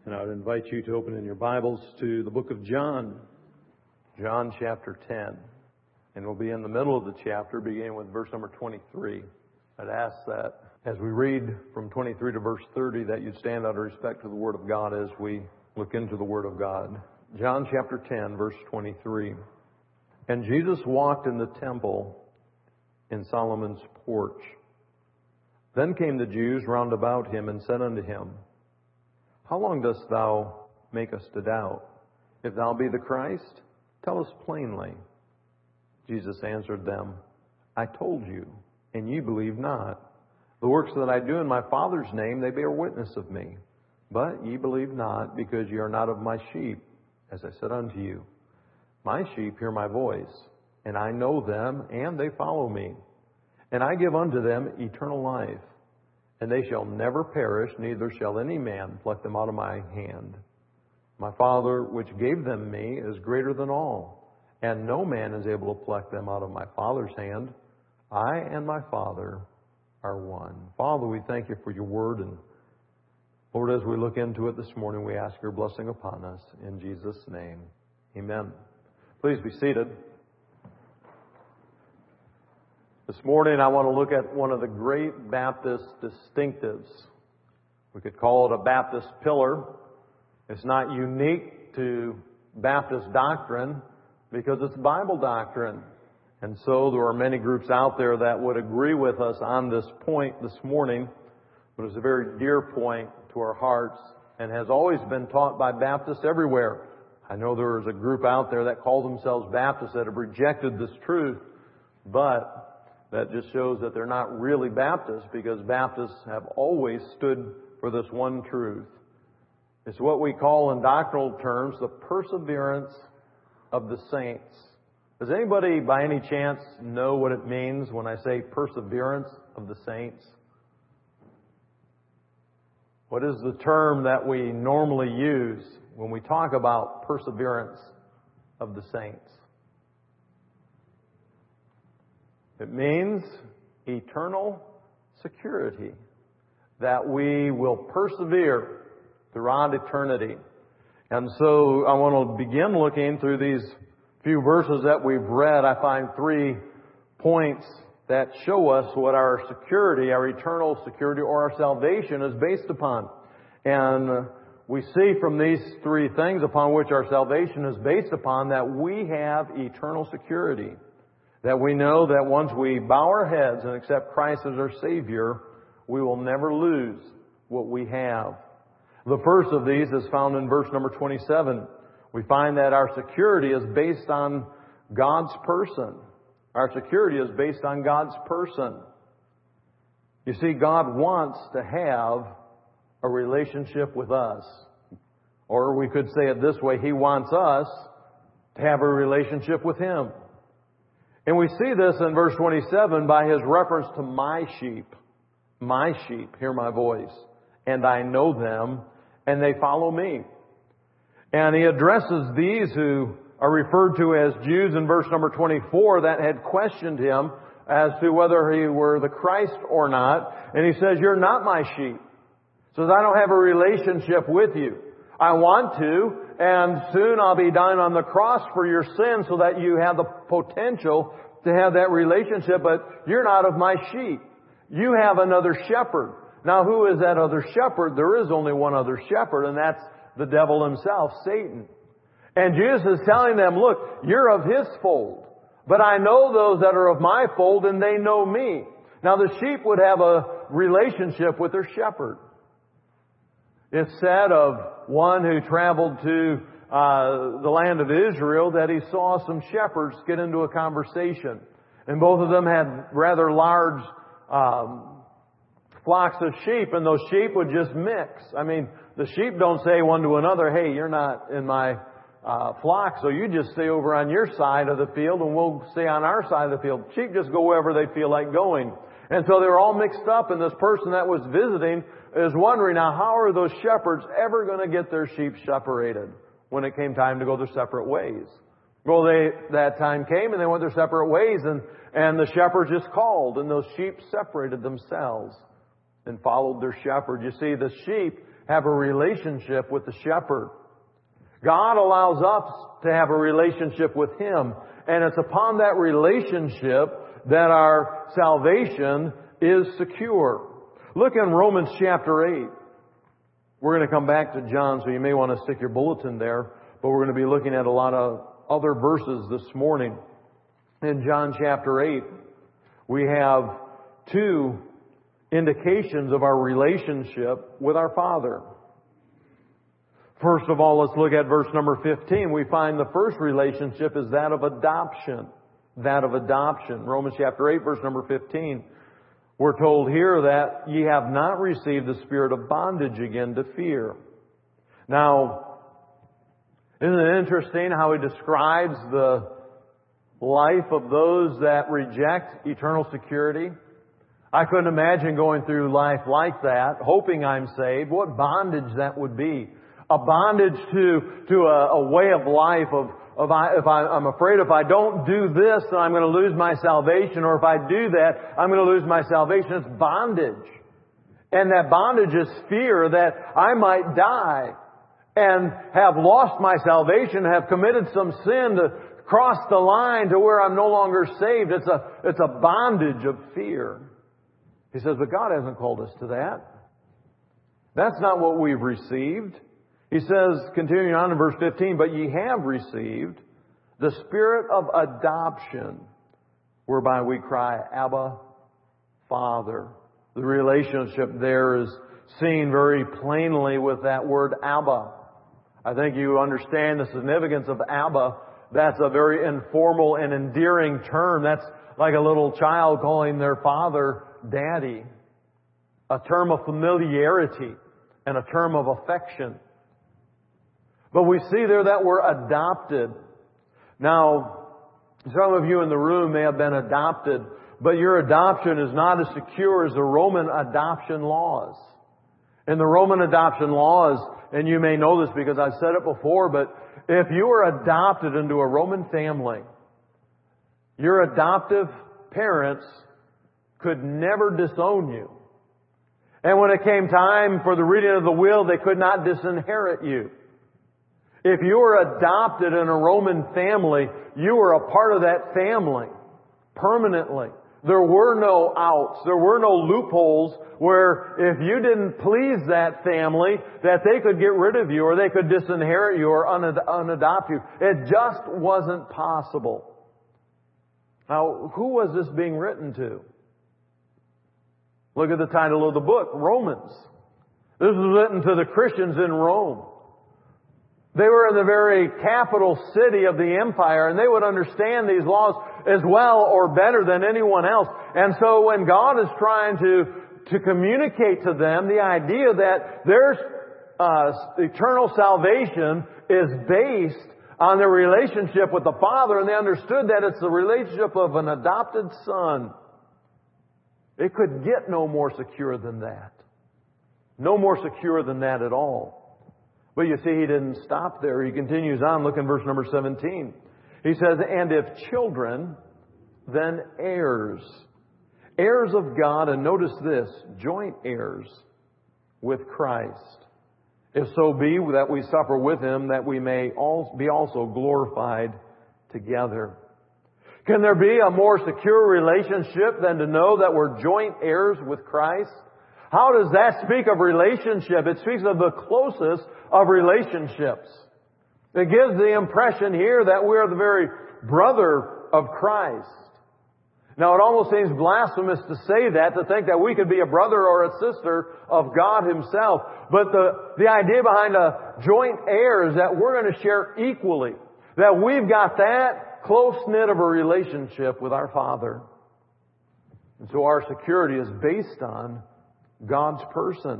And I would invite you to open in your Bibles to the book of John, John chapter 10. And we'll be in the middle of the chapter, beginning with verse number 23. I'd ask that as we read from 23 to verse 30, that you'd stand out of respect to the Word of God as we look into the Word of God. John chapter 10, verse 23. And Jesus walked in the temple in Solomon's porch. Then came the Jews round about him and said unto him, How long dost thou make us to doubt? If thou be the Christ, tell us plainly. Jesus answered them, I told you, and ye believe not. The works that I do in my Father's name, they bear witness of me. But ye believe not, because ye are not of my sheep, as I said unto you. My sheep hear my voice, and I know them, and they follow me. And I give unto them eternal life, and they shall never perish, neither shall any man pluck them out of my hand. My Father, which gave them me, is greater than all, and no man is able to pluck them out of my Father's hand. I and my Father are one. Father, we thank you for your word, and Lord, as we look into it this morning, we ask your blessing upon us. In Jesus' name, amen. Please be seated. This morning, I want to look at one of the great Baptist distinctives. We could call it a Baptist pillar. It's not unique to Baptist doctrine because it's Bible doctrine. And so there are many groups out there that would agree with us on this point this morning, but it's a very dear point to our hearts and has always been taught by Baptists everywhere. I know there is a group out there that call themselves Baptists that have rejected this truth, but that just shows that they're not really Baptists, because Baptists have always stood for this one truth. It's what we call in doctrinal terms the perseverance of the saints. Does anybody by any chance know what it means when I say perseverance of the saints? What is the term that we normally use when we talk about perseverance of the saints? It means eternal security, that we will persevere throughout eternity. And so I want to begin looking through these few verses that we've read. I find 3 points that show us what our security, our eternal security or our salvation is based upon. And we see from these 3 things upon which our salvation is based upon that we have eternal security. That we know that once we bow our heads and accept Christ as our Savior, we will never lose what we have. The first of these is found in verse number 27. We find that our security is based on God's person. Our security is based on God's person. You see, God wants to have a relationship with us. Or we could say it this way, He wants us to have a relationship with Him. And we see this in verse 27 by His reference to my sheep. My sheep hear my voice, and I know them, and they follow me. And He addresses these who are referred to as Jews in verse number 24 that had questioned Him as to whether He were the Christ or not. And He says, you're not my sheep. He says, I don't have a relationship with you. I want to, and soon I'll be dying on the cross for your sins so that you have the potential to have that relationship, but you're not of my sheep. You have another shepherd. Now, who is that other shepherd? There is only one other shepherd, and that's the devil himself, Satan. And Jesus is telling them, look, you're of his fold, but I know those that are of my fold, and they know me. Now, the sheep would have a relationship with their shepherd. It's said of one who traveled to the land of Israel that he saw some shepherds get into a conversation. And both of them had rather large flocks of sheep, and those sheep would just mix. I mean, the sheep don't say one to another, hey, you're not in my flock, so you just stay over on your side of the field and we'll stay on our side of the field. Sheep just go wherever they feel like going. And so they were all mixed up, and this person that was visiting is wondering, now how are those shepherds ever going to get their sheep separated when it came time to go their separate ways? Well, that time came and they went their separate ways, and the shepherds just called, and those sheep separated themselves and followed their shepherd. You see, the sheep have a relationship with the shepherd. God allows us to have a relationship with Him. And it's upon that relationship that our salvation is secure. Look in Romans chapter 8. We're going to come back to John, so you may want to stick your bulletin there. But we're going to be looking at a lot of other verses this morning. In John chapter 8, we have two indications of our relationship with our Father. First of all, let's look at verse number 15. We find the first relationship is that of adoption. That of adoption. Romans chapter 8, verse number 15. We're told here that ye have not received the spirit of bondage again to fear. Now, isn't it interesting how he describes the life of those that reject eternal security? I couldn't imagine going through life like that, hoping I'm saved. What bondage that would be. A bondage to a way of life of I'm afraid if I don't do this, then I'm going to lose my salvation. Or if I do that, I'm going to lose my salvation. It's bondage. And that bondage is fear that I might die and have lost my salvation, have committed some sin to cross the line to where I'm no longer saved. It's a bondage of fear. He says, but God hasn't called us to that. That's not what we've received. He says, continuing on in verse 15, but ye have received the spirit of adoption, whereby we cry, Abba, Father. The relationship there is seen very plainly with that word Abba. I think you understand the significance of Abba. That's a very informal and endearing term. That's like a little child calling their father Daddy. A term of familiarity and a term of affection. But we see there that we're adopted. Now, some of you in the room may have been adopted, but your adoption is not as secure as the Roman adoption laws. In the Roman adoption laws, and you may know this because I've said it before, but if you were adopted into a Roman family, your adoptive parents could never disown you. And when it came time for the reading of the will, they could not disinherit you. If you were adopted in a Roman family, you were a part of that family permanently. There were no outs. There were no loopholes where if you didn't please that family, that they could get rid of you or they could disinherit you or unadopt you. It just wasn't possible. Now, who was this being written to? Look at the title of the book, Romans. This was written to the Christians in Rome. They were in the very capital city of the empire, and they would understand these laws as well or better than anyone else. And so when God is trying to communicate to them the idea that their eternal salvation is based on their relationship with the Father, and they understood that it's the relationship of an adopted son, it could get no more secure than that. No more secure than that at all. But you see, he didn't stop there. He continues on. Look in verse number 17. He says, and if children, then heirs. Heirs of God, and notice this, joint heirs with Christ. If so be that we suffer with Him, that we may be also glorified together. Can there be a more secure relationship than to know that we're joint heirs with Christ? How does that speak of relationship? It speaks of the closest of relationships. It gives the impression here that we are the very brother of Christ. Now, it almost seems blasphemous to say that, to think that we could be a brother or a sister of God Himself. But the idea behind a joint heir is that we're going to share equally. That we've got that close-knit of a relationship with our Father. And so our security is based on God's person.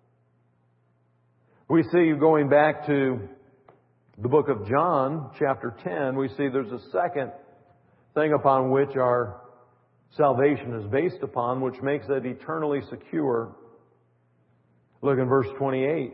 We see, going back to the book of John, chapter 10, we see there's a second thing upon which our salvation is based upon, which makes it eternally secure. Look in verse 28.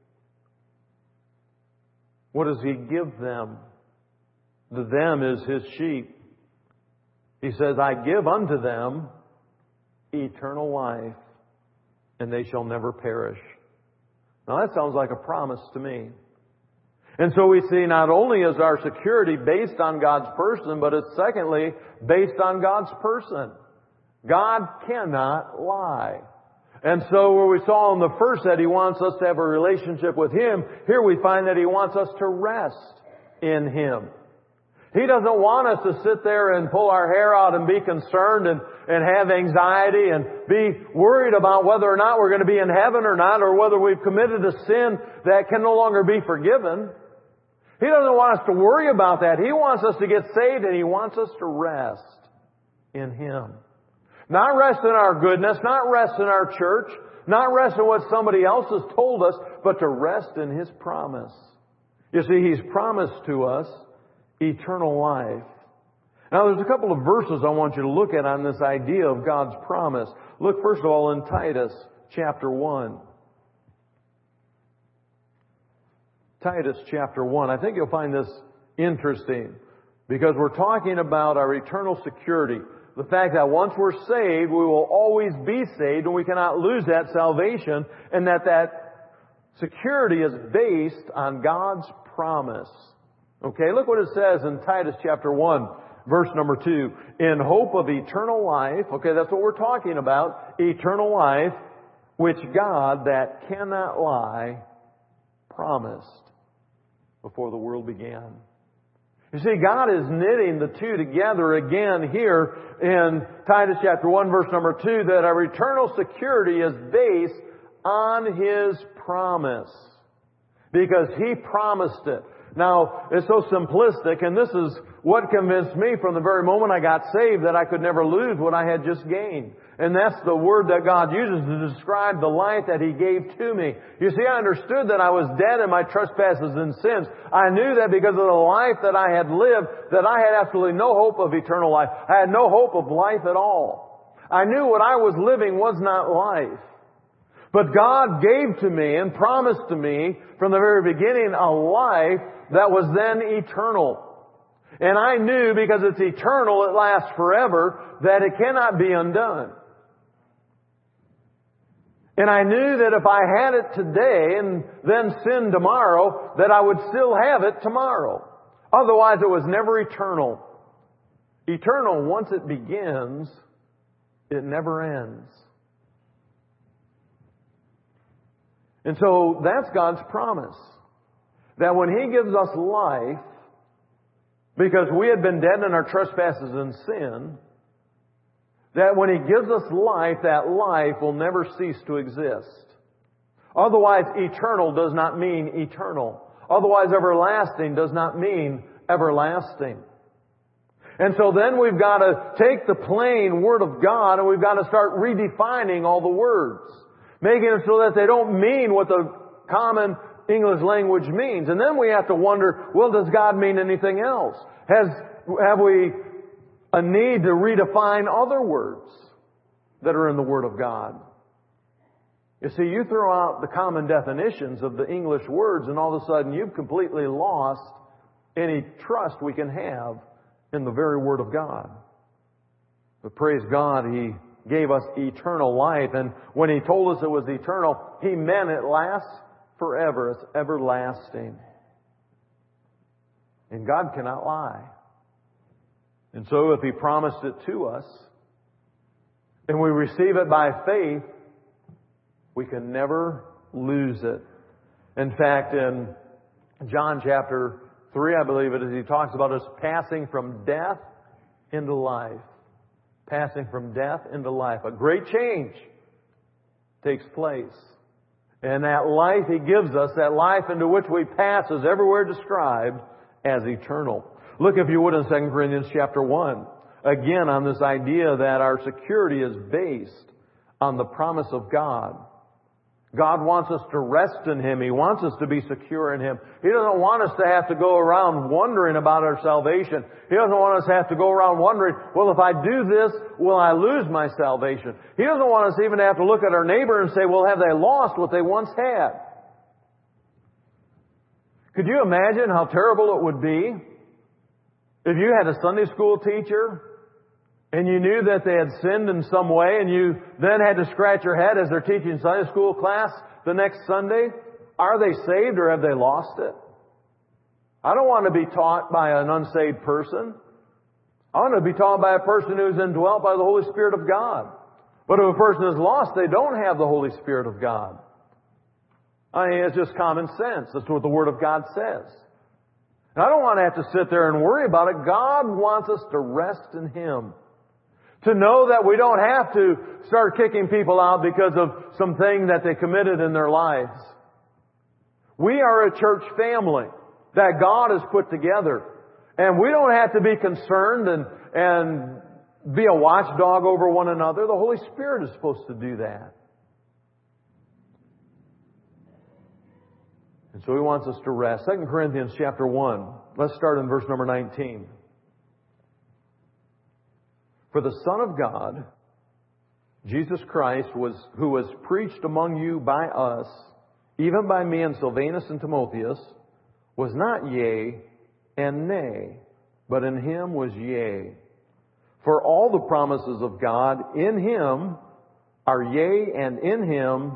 What does He give them? The them is His sheep. He says, I give unto them eternal life, and they shall never perish. Now that sounds like a promise to me. And so we see not only is our security based on God's person, but it's secondly based on God's person. God cannot lie. And so where we saw in the first that He wants us to have a relationship with Him, here we find that He wants us to rest in Him. He doesn't want us to sit there and pull our hair out and be concerned and have anxiety and be worried about whether or not we're going to be in heaven or not, or whether we've committed a sin that can no longer be forgiven. He doesn't want us to worry about that. He wants us to get saved, and He wants us to rest in Him. Not rest in our goodness, not rest in our church, not rest in what somebody else has told us, but to rest in His promise. You see, He's promised to us eternal life. Now there's a couple of verses I want you to look at on this idea of God's promise. Look first of all in Titus chapter 1. Titus chapter 1. I think you'll find this interesting because we're talking about our eternal security. The fact that once we're saved, we will always be saved and we cannot lose that salvation, and that security is based on God's promise. Okay, look what it says in Titus chapter 1, verse number 2. In hope of eternal life, okay, that's what we're talking about, eternal life, which God that cannot lie promised before the world began. You see, God is knitting the two together again here in Titus chapter 1, verse number 2, that our eternal security is based on His promise. Because He promised it. Now, it's so simplistic, and this is what convinced me from the very moment I got saved that I could never lose what I had just gained. And that's the word that God uses to describe the life that He gave to me. You see, I understood that I was dead in my trespasses and sins. I knew that because of the life that I had lived, that I had absolutely no hope of eternal life. I had no hope of life at all. I knew what I was living was not life. But God gave to me and promised to me from the very beginning a life that was then eternal. And I knew, because it's eternal, it lasts forever, that it cannot be undone. And I knew that if I had it today and then sinned tomorrow, that I would still have it tomorrow. Otherwise, it was never eternal. Eternal, once it begins, it never ends. And so that's God's promise. That when He gives us life, because we had been dead in our trespasses and sin, that when He gives us life, that life will never cease to exist. Otherwise, eternal does not mean eternal. Otherwise, everlasting does not mean everlasting. And so then we've got to take the plain Word of God and we've got to start redefining all the words, making it so that they don't mean what the common English language means. And then we have to wonder, well, does God mean anything else? Have we a need to redefine other words that are in the Word of God? You see, you throw out the common definitions of the English words and all of a sudden you've completely lost any trust we can have in the very Word of God. But praise God, He gave us eternal life, and when He told us it was eternal, He meant it lasts forever. It's everlasting. And God cannot lie. And so if He promised it to us, and we receive it by faith, we can never lose it. In fact, in John chapter 3, I believe it is, He talks about us passing from death into life. Passing from death into life. A great change takes place. And that life He gives us, that life into which we pass, is everywhere described as eternal. Look, if you would, in 2 Corinthians chapter 1. Again, on this idea that our security is based on the promise of God. God wants us to rest in Him. He wants us to be secure in Him. He doesn't want us to have to go around wondering about our salvation. He doesn't want us to have to go around wondering, well, if I do this, will I lose my salvation? He doesn't want us even to have to look at our neighbor and say, well, have they lost what they once had? Could you imagine how terrible it would be if you had a Sunday school teacher and you knew that they had sinned in some way, and you then had to scratch your head as they're teaching Sunday school class the next Sunday? are they saved or have they lost it? I don't want to be taught by an unsaved person. I want to be taught by a person who is indwelt by the Holy Spirit of God. But if a person is lost, they don't have the Holy Spirit of God. I mean, it's just common sense. That's what the Word of God says. And I don't want to have to sit there and worry about it. God wants us to rest in Him. To know that we don't have to start kicking people out because of something that they committed in their lives. We are a church family that God has put together. And we don't have to be concerned and be a watchdog over one another. The Holy Spirit is supposed to do that. And so He wants us to rest. 2 Corinthians chapter 1. Let's start in verse number 19. For the Son of God, Jesus Christ, who was preached among you by us, even by me and Silvanus and Timotheus, was not yea and nay, but in Him was yea. For all the promises of God in Him are yea, and in Him,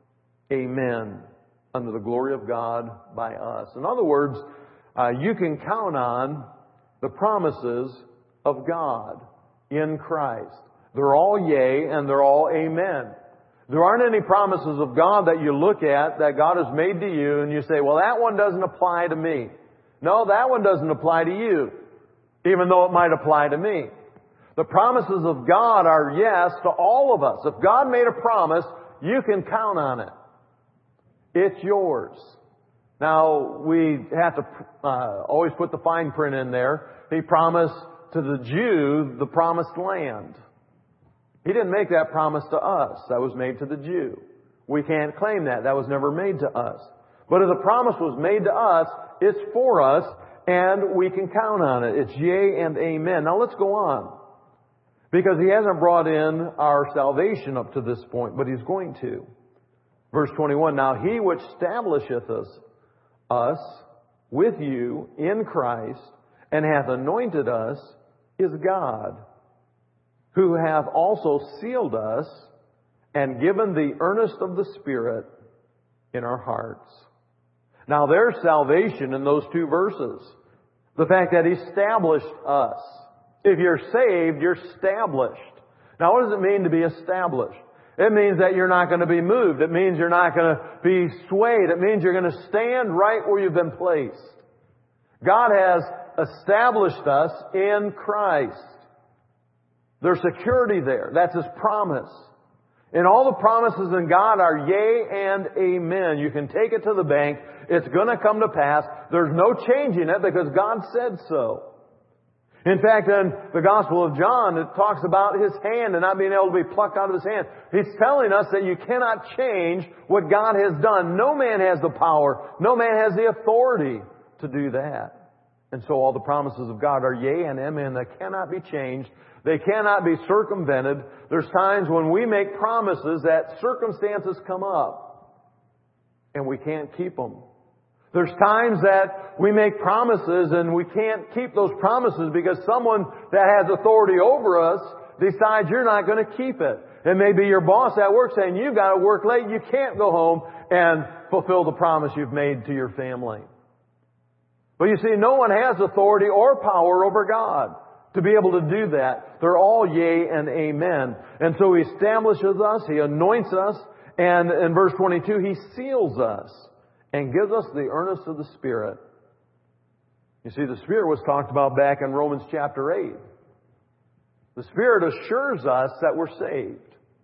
amen, unto the glory of God by us. In other words, you can count on the promises of God in Christ. They're all yea and they're all amen. There aren't any promises of God that you look at that God has made to you and you say, well, that one doesn't apply to me. No, that one doesn't apply to you, even though it might apply to me. The promises of God are yes to all of us. If God made a promise, you can count on it. It's yours. Now, we have to always put the fine print in there. He promised to the Jew the promised land. He didn't make that promise to us. That was made to the Jew. We can't claim that. That was never made to us. But if the promise was made to us, it's for us, and we can count on it. It's yea and amen. Now let's go on. Because He hasn't brought in our salvation up to this point, but He's going to. Verse 21, now He which establisheth us with you in Christ, and hath anointed us, is God, who hath also sealed us and given the earnest of the Spirit in our hearts. Now there's salvation in those two verses. The fact that He established us. If you're saved, you're established. Now what does it mean to be established? It means that you're not going to be moved. It means you're not going to be swayed. It means you're going to stand right where you've been placed. God has established us in Christ. There's security there. That's His promise. And all the promises in God are yea and amen. You can take it to the bank. It's going to come to pass. There's no changing it because God said so. In fact, in the Gospel of John, it talks about His hand and not being able to be plucked out of His hand. He's telling us that you cannot change what God has done. No man has the power. No man has the authority to do that. And so all the promises of God are yea and amen. They cannot be changed. They cannot be circumvented. There's times when we make promises that circumstances come up and we can't keep them. There's times that we make promises and we can't keep those promises because someone that has authority over us decides you're not going to keep it. It may be your boss at work saying you've got to work late, you can't go home and fulfill the promise you've made to your family. But you see, no one has authority or power over God to be able to do that. They're all yea and amen. And so He establishes us, He anoints us, and in verse 22, He seals us and gives us the earnest of the Spirit. You see, the Spirit was talked about back in Romans chapter 8. The Spirit assures us that we're saved.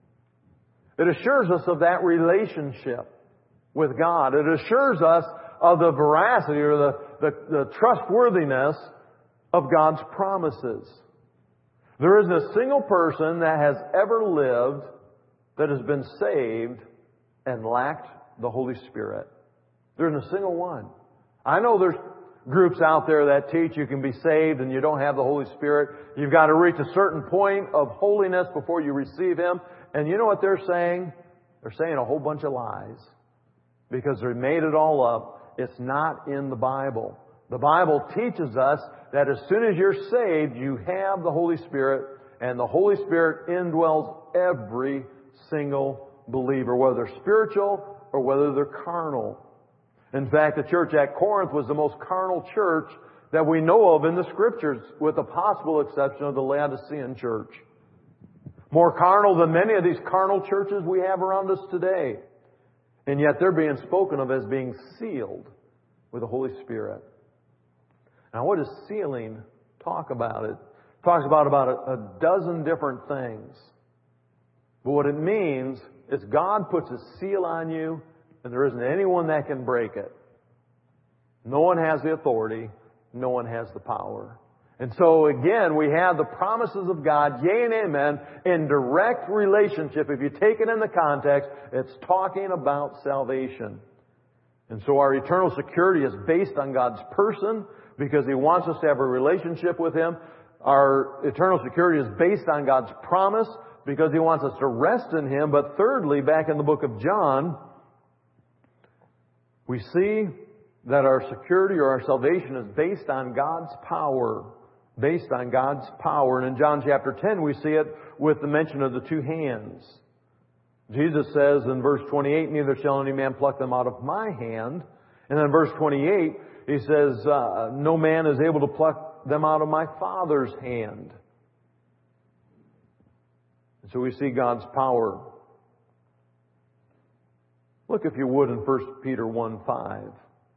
It assures us of that relationship with God. It assures us of the veracity or the trustworthiness of God's promises. There isn't a single person that has ever lived that has been saved and lacked the Holy Spirit. There isn't a single one. I know there's groups out there that teach you can be saved and you don't have the Holy Spirit. You've got to reach a certain point of holiness before you receive Him. And you know what they're saying? They're saying a whole bunch of lies. Because they made it all up. It's not in the Bible. The Bible teaches us that as soon as you're saved, you have the Holy Spirit, and the Holy Spirit indwells every single believer, whether they're spiritual or whether they're carnal. In fact, the church at Corinth was the most carnal church that we know of in the Scriptures, with the possible exception of the Laodicean church. More carnal than many of these carnal churches we have around us today. And yet they're being spoken of as being sealed with the Holy Spirit. Now, what does sealing talk about? It talks about a dozen different things. But what it means is God puts a seal on you, and there isn't anyone that can break it. No one has the authority. No one has the power. And so again, we have the promises of God, yea and amen, in direct relationship. If you take it in the context, it's talking about salvation. And so our eternal security is based on God's person, because He wants us to have a relationship with Him. Our eternal security is based on God's promise, because He wants us to rest in Him. But thirdly, back in the book of John, we see that our security or our salvation is based on God's power. Based on God's power. And in John chapter 10, we see it with the mention of the two hands. Jesus says in verse 28, neither shall any man pluck them out of my hand. And then in verse 28, He says, no man is able to pluck them out of my Father's hand. And so we see God's power. Look, if you would, in 1 Peter 1:5.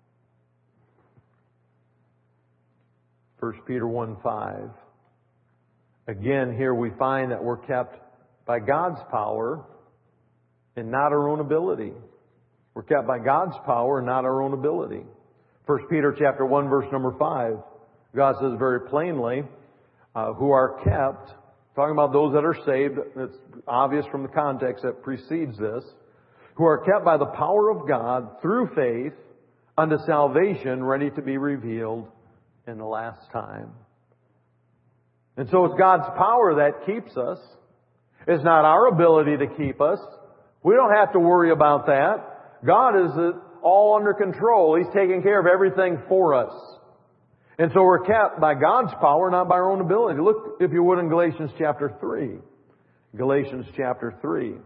1 Peter 1:5. Again, here we find that we're kept by God's power and not our own ability. We're kept by God's power and not our own ability. 1 Peter chapter 1, verse number 5. God says very plainly, who are kept, talking about those that are saved, it's obvious from the context that precedes this, who are kept by the power of God through faith unto salvation, ready to be revealed in the last time. And so it's God's power that keeps us. It's not our ability to keep us. We don't have to worry about that. God is all under control. He's taking care of everything for us. And so we're kept by God's power, not by our own ability. Look, if you would, in Galatians chapter 3. Galatians chapter 3.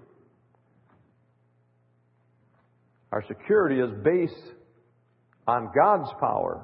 Our security is based on God's power.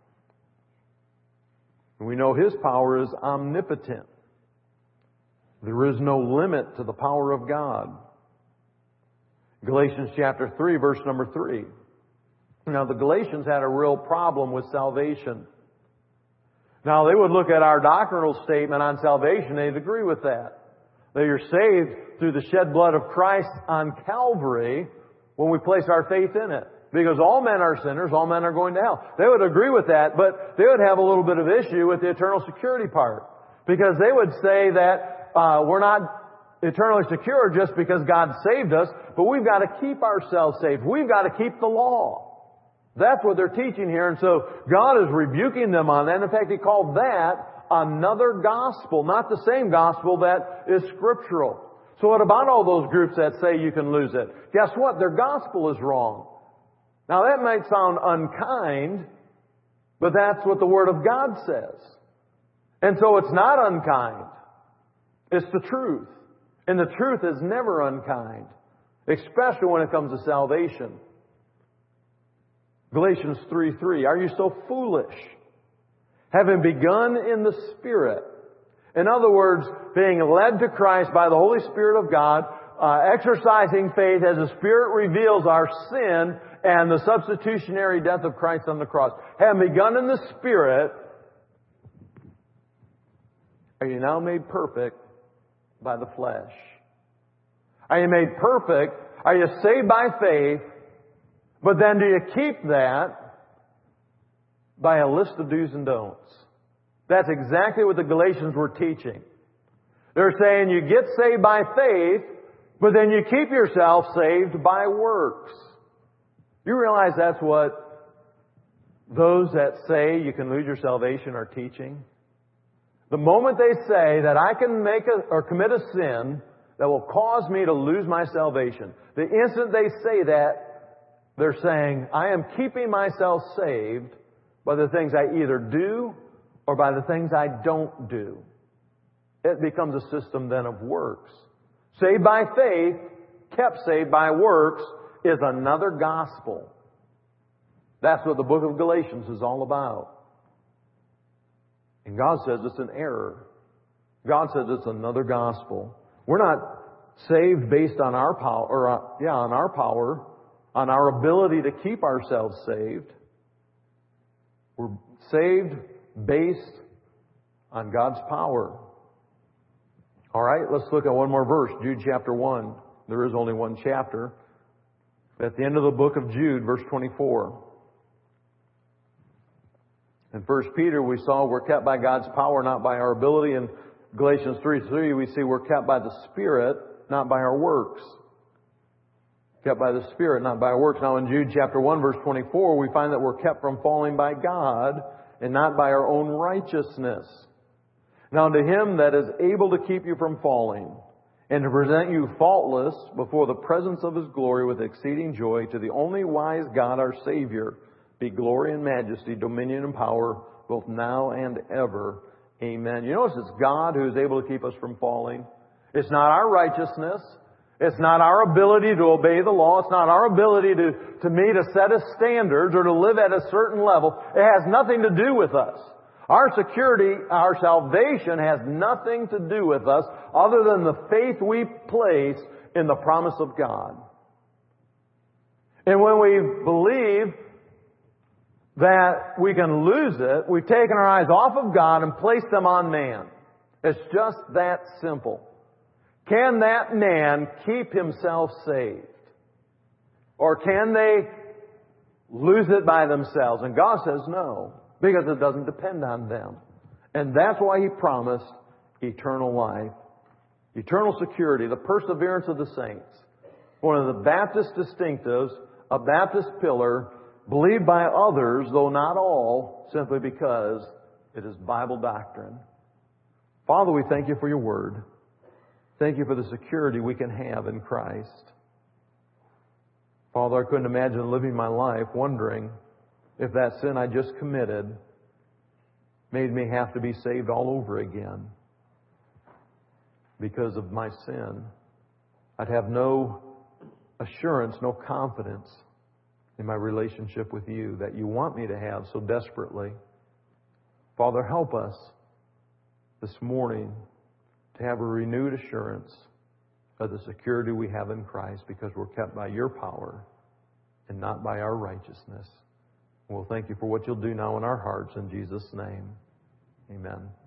And we know His power is omnipotent. There is no limit to the power of God. Galatians chapter 3, verse number 3. Now, the Galatians had a real problem with salvation. Now, they would look at our doctrinal statement on salvation, they'd agree with that. That you're saved through the shed blood of Christ on Calvary when we place our faith in it. Because all men are sinners, all men are going to hell. They would agree with that, but they would have a little bit of issue with the eternal security part. Because they would say that we're not eternally secure just because God saved us, but we've got to keep ourselves saved. We've got to keep the law. That's what they're teaching here. And so God is rebuking them on that. In fact, He called that another gospel, not the same gospel that is scriptural. So what about all those groups that say you can lose it? Guess what? Their gospel is wrong. Now that might sound unkind, but that's what the Word of God says. And so it's not unkind. It's the truth. And the truth is never unkind, especially when it comes to salvation. Galatians 3:3, are you so foolish? Having begun in the Spirit. In other words, being led to Christ by the Holy Spirit of God, exercising faith as the Spirit reveals our sin and the substitutionary death of Christ on the cross. Having begun in the Spirit, are you now made perfect by the flesh? Are you made perfect? Are you saved by faith? But then do you keep that by a list of do's and don'ts? That's exactly what the Galatians were teaching. They're saying you get saved by faith, but then you keep yourself saved by works. You realize that's what those that say you can lose your salvation are teaching? The moment they say that I can commit a sin that will cause me to lose my salvation, the instant they say that, they're saying, I am keeping myself saved by the things I either do or by the things I don't do. It becomes a system then of works. Saved by faith, kept saved by works, is another gospel. That's what the book of Galatians is all about. And God says it's an error. God says it's another gospel. We're not saved based on our power, on our ability to keep ourselves saved. We're saved based on God's power. All right, let's look at one more verse. Jude chapter 1. There is only one chapter. At the end of the book of Jude, verse 24. In 1 Peter, we saw we're kept by God's power, not by our ability. In Galatians 3:3, we see we're kept by the Spirit, not by our works. Kept by the Spirit, not by our works. Now in Jude chapter 1, verse 24, we find that we're kept from falling by God and not by our own righteousness. Now to Him that is able to keep you from falling and to present you faultless before the presence of His glory with exceeding joy, to the only wise God our Savior, be glory and majesty, dominion and power, both now and ever. Amen. You notice it's God who is able to keep us from falling. It's not our righteousness. It's not our ability to obey the law. It's not our ability to meet a set of standards or to live at a certain level. It has nothing to do with us. Our security, our salvation has nothing to do with us other than the faith we place in the promise of God. And when we believe that we can lose it, we've taken our eyes off of God and placed them on man. It's just that simple. Can that man keep himself saved? Or can they lose it by themselves? And God says no, because it doesn't depend on them. And that's why He promised eternal life, eternal security, the perseverance of the saints. One of the Baptist distinctives, a Baptist pillar, believed by others, though not all, simply because it is Bible doctrine. Father, we thank You for Your Word. Thank You for the security we can have in Christ. Father, I couldn't imagine living my life wondering if that sin I just committed made me have to be saved all over again because of my sin. I'd have no assurance, no confidence in my relationship with You that You want me to have so desperately. Father, help us this morning to have a renewed assurance of the security we have in Christ because we're kept by Your power and not by our righteousness. We'll thank You for what You'll do now in our hearts in Jesus' name. Amen.